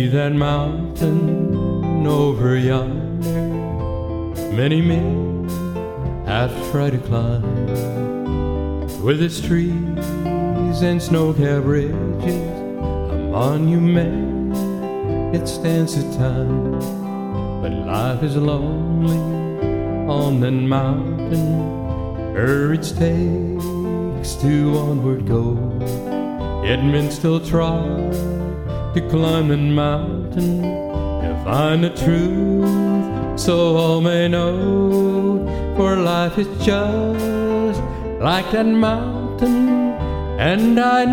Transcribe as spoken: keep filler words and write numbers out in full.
See that mountain over yonder, many men have tried to climb. With its trees and snow-capped ridges, a monument, it stands the time. But life is lonely on that mountain, courage takes to onward go. Yet men still try to climb that mountain, to find the truth so all may know. For life is just like that mountain, and I know